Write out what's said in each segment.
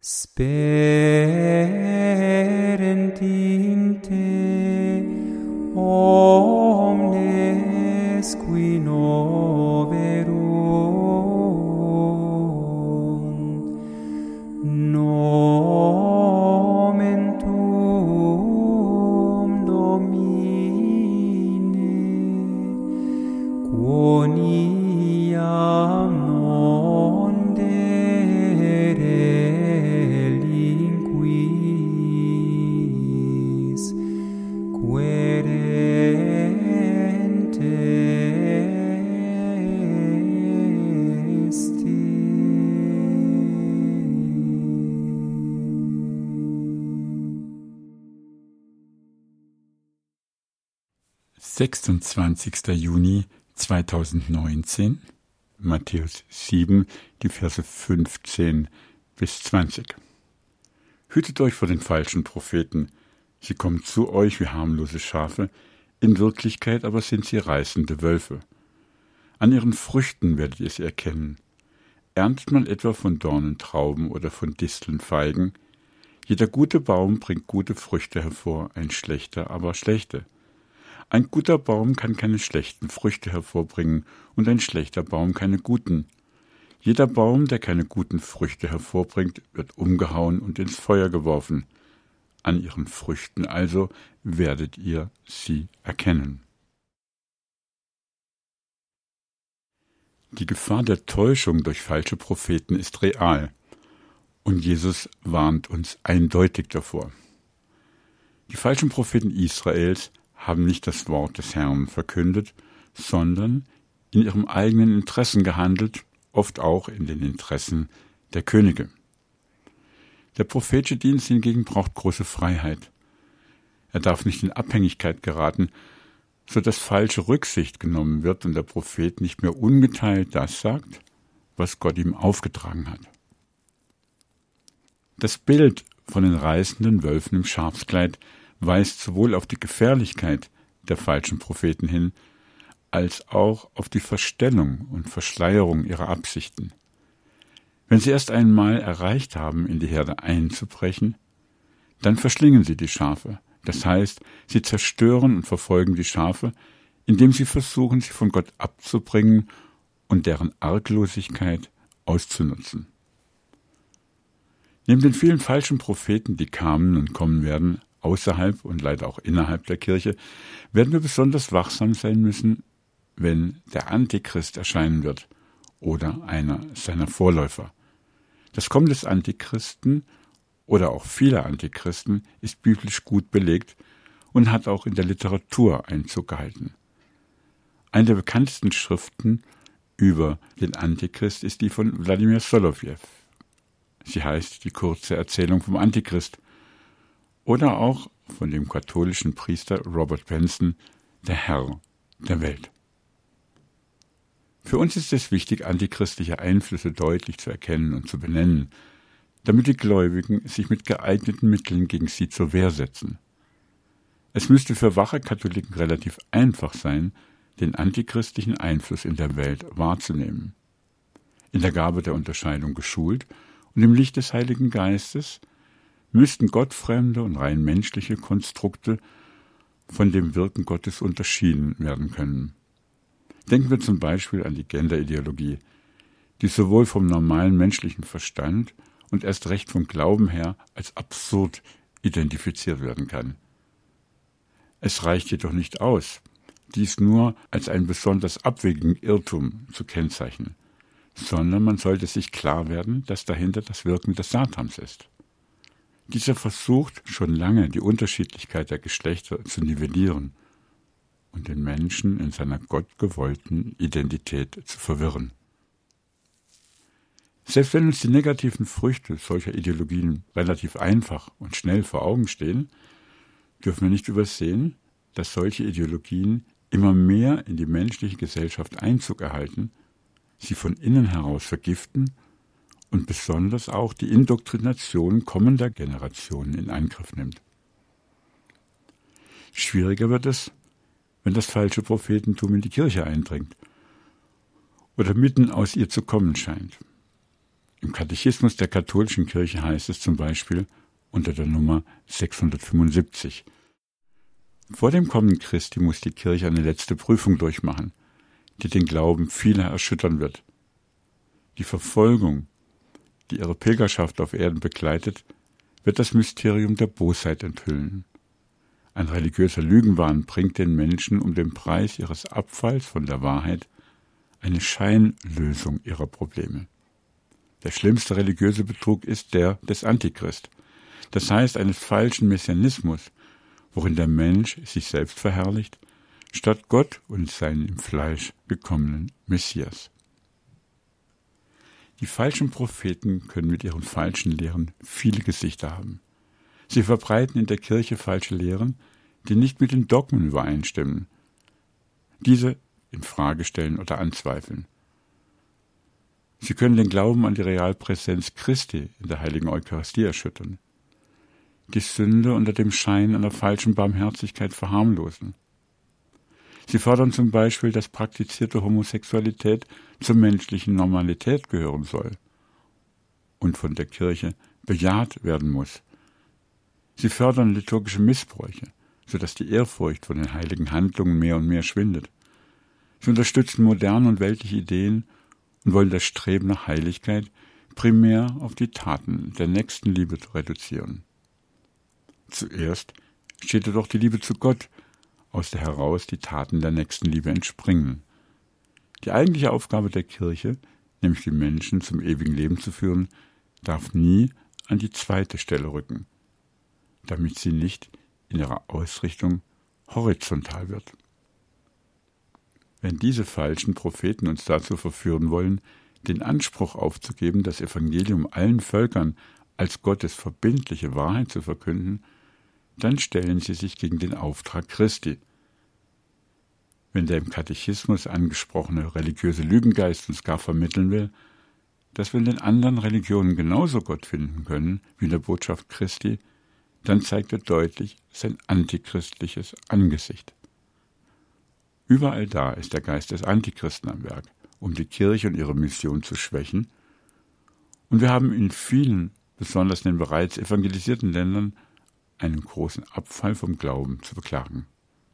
Sperent in te omnes qui noverunt, nomen tuum Domine, quoniam non delinquis, querente esti. 26. Juni 2019, Matthäus 7, die Verse 15 bis 20. Hütet euch vor den falschen Propheten. Sie kommen zu euch wie harmlose Schafe, in Wirklichkeit aber sind sie reißende Wölfe. An ihren Früchten werdet ihr sie erkennen. Erntet man etwa von Dornen Trauben oder von Disteln Feigen? Jeder gute Baum bringt gute Früchte hervor, ein schlechter aber schlechte. Ein guter Baum kann keine schlechten Früchte hervorbringen und ein schlechter Baum keine guten. Jeder Baum, der keine guten Früchte hervorbringt, wird umgehauen und ins Feuer geworfen. An ihren Früchten also werdet ihr sie erkennen. Die Gefahr der Täuschung durch falsche Propheten ist real und Jesus warnt uns eindeutig davor. Die falschen Propheten Israels haben nicht das Wort des Herrn verkündet, sondern in ihrem eigenen Interessen gehandelt, oft auch in den Interessen der Könige. Der prophetische Dienst hingegen braucht große Freiheit. Er darf nicht in Abhängigkeit geraten, so dass falsche Rücksicht genommen wird und der Prophet nicht mehr ungeteilt das sagt, was Gott ihm aufgetragen hat. Das Bild von den reißenden Wölfen im Schafskleid weist sowohl auf die Gefährlichkeit der falschen Propheten hin, als auch auf die Verstellung und Verschleierung ihrer Absichten. Wenn sie erst einmal erreicht haben, in die Herde einzubrechen, dann verschlingen sie die Schafe. Das heißt, sie zerstören und verfolgen die Schafe, indem sie versuchen, sie von Gott abzubringen und deren Arglosigkeit auszunutzen. Neben den vielen falschen Propheten, die kamen und kommen werden, außerhalb und leider auch innerhalb der Kirche, werden wir besonders wachsam sein müssen, wenn der Antichrist erscheinen wird oder einer seiner Vorläufer. Das Kommen des Antichristen oder auch vieler Antichristen ist biblisch gut belegt und hat auch in der Literatur Einzug gehalten. Eine der bekanntesten Schriften über den Antichrist ist die von Wladimir Solovjew. Sie heißt Die kurze Erzählung vom Antichrist. Oder auch von dem katholischen Priester Robert Benson, der Herr der Welt. Für uns ist es wichtig, antichristliche Einflüsse deutlich zu erkennen und zu benennen, damit die Gläubigen sich mit geeigneten Mitteln gegen sie zur Wehr setzen. Es müsste für wache Katholiken relativ einfach sein, den antichristlichen Einfluss in der Welt wahrzunehmen. In der Gabe der Unterscheidung geschult und im Licht des Heiligen Geistes müssten gottfremde und rein menschliche Konstrukte von dem Wirken Gottes unterschieden werden können. Denken wir zum Beispiel an die Genderideologie, die sowohl vom normalen menschlichen Verstand und erst recht vom Glauben her als absurd identifiziert werden kann. Es reicht jedoch nicht aus, dies nur als einen besonders abwegigen Irrtum zu kennzeichnen, sondern man sollte sich klar werden, dass dahinter das Wirken des Satans ist. Dieser versucht schon lange, die Unterschiedlichkeit der Geschlechter zu nivellieren und den Menschen in seiner gottgewollten Identität zu verwirren. Selbst wenn uns die negativen Früchte solcher Ideologien relativ einfach und schnell vor Augen stehen, dürfen wir nicht übersehen, dass solche Ideologien immer mehr in die menschliche Gesellschaft Einzug erhalten, sie von innen heraus vergiften und besonders auch die Indoktrination kommender Generationen in Angriff nimmt. Schwieriger wird es, wenn das falsche Prophetentum in die Kirche eindringt oder mitten aus ihr zu kommen scheint. Im Katechismus der katholischen Kirche heißt es zum Beispiel unter der Nummer 675: Vor dem Kommen Christi muss die Kirche eine letzte Prüfung durchmachen, die den Glauben vieler erschüttern wird. Die Verfolgung, die ihre Pilgerschaft auf Erden begleitet, wird das Mysterium der Bosheit enthüllen. Ein religiöser Lügenwahn bringt den Menschen um den Preis ihres Abfalls von der Wahrheit eine Scheinlösung ihrer Probleme. Der schlimmste religiöse Betrug ist der des Antichrist, das heißt eines falschen Messianismus, worin der Mensch sich selbst verherrlicht, statt Gott und seinen im Fleisch gekommenen Messias. Die falschen Propheten können mit ihren falschen Lehren viele Gesichter haben. Sie verbreiten in der Kirche falsche Lehren, die nicht mit den Dogmen übereinstimmen, diese in Frage stellen oder anzweifeln. Sie können den Glauben an die Realpräsenz Christi in der heiligen Eucharistie erschüttern, die Sünde unter dem Schein einer falschen Barmherzigkeit verharmlosen. Sie fordern zum Beispiel, dass praktizierte Homosexualität zur menschlichen Normalität gehören soll und von der Kirche bejaht werden muss. Sie fördern liturgische Missbräuche, sodass die Ehrfurcht vor den heiligen Handlungen mehr und mehr schwindet. Sie unterstützen moderne und weltliche Ideen und wollen das Streben nach Heiligkeit primär auf die Taten der Nächstenliebe reduzieren. Zuerst steht jedoch die Liebe zu Gott, aus der heraus die Taten der Nächstenliebe entspringen. Die eigentliche Aufgabe der Kirche, nämlich die Menschen zum ewigen Leben zu führen, darf nie an die zweite Stelle rücken, damit sie nicht in ihrer Ausrichtung horizontal wird. Wenn diese falschen Propheten uns dazu verführen wollen, den Anspruch aufzugeben, das Evangelium allen Völkern als Gottes verbindliche Wahrheit zu verkünden, dann stellen sie sich gegen den Auftrag Christi. Wenn der im Katechismus angesprochene religiöse Lügengeist uns gar vermitteln will, dass wir in den anderen Religionen genauso Gott finden können wie in der Botschaft Christi, dann zeigt er deutlich sein antichristliches Angesicht. Überall da ist der Geist des Antichristen am Werk, um die Kirche und ihre Mission zu schwächen, und wir haben in vielen, besonders in den bereits evangelisierten Ländern, einen großen Abfall vom Glauben zu beklagen.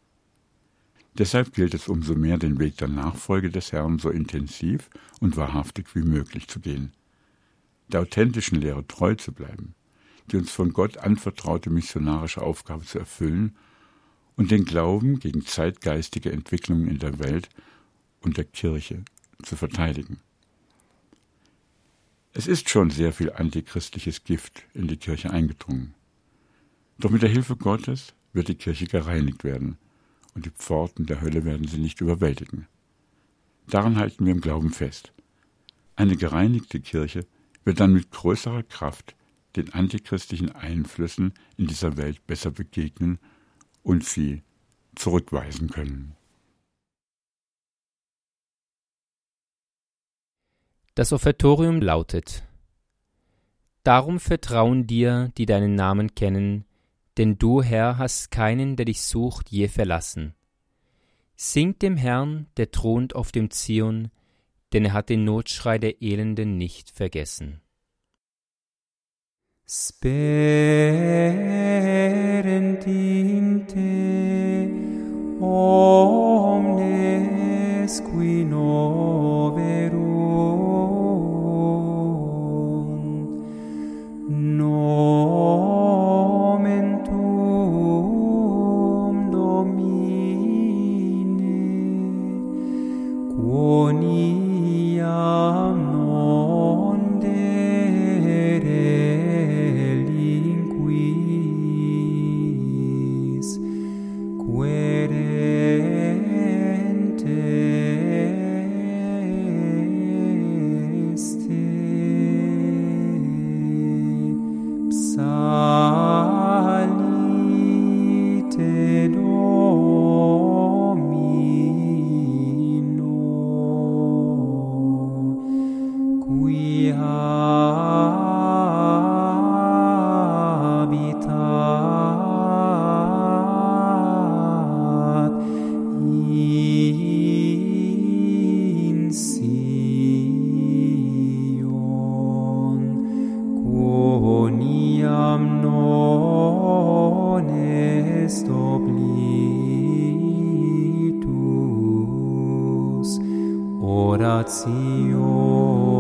Deshalb gilt es umso mehr, den Weg der Nachfolge des Herrn so intensiv und wahrhaftig wie möglich zu gehen, der authentischen Lehre treu zu bleiben, die uns von Gott anvertraute missionarische Aufgabe zu erfüllen und den Glauben gegen zeitgeistige Entwicklungen in der Welt und der Kirche zu verteidigen. Es ist schon sehr viel antichristliches Gift in die Kirche eingedrungen. Doch mit der Hilfe Gottes wird die Kirche gereinigt werden und die Pforten der Hölle werden sie nicht überwältigen. Daran halten wir im Glauben fest. Eine gereinigte Kirche wird dann mit größerer Kraft den antichristlichen Einflüssen in dieser Welt besser begegnen und sie zurückweisen können. Das Offertorium lautet: Darum vertrauen dir, die deinen Namen kennen, denn du, Herr, hast keinen, der dich sucht, je verlassen. Singt dem Herrn, der thront auf dem Zion, denn er hat den Notschrei der Elenden nicht vergessen. Sperent in te omnes qui noverunt, nomen tuum Domine, quoniam non delinquis, querente este. Zion.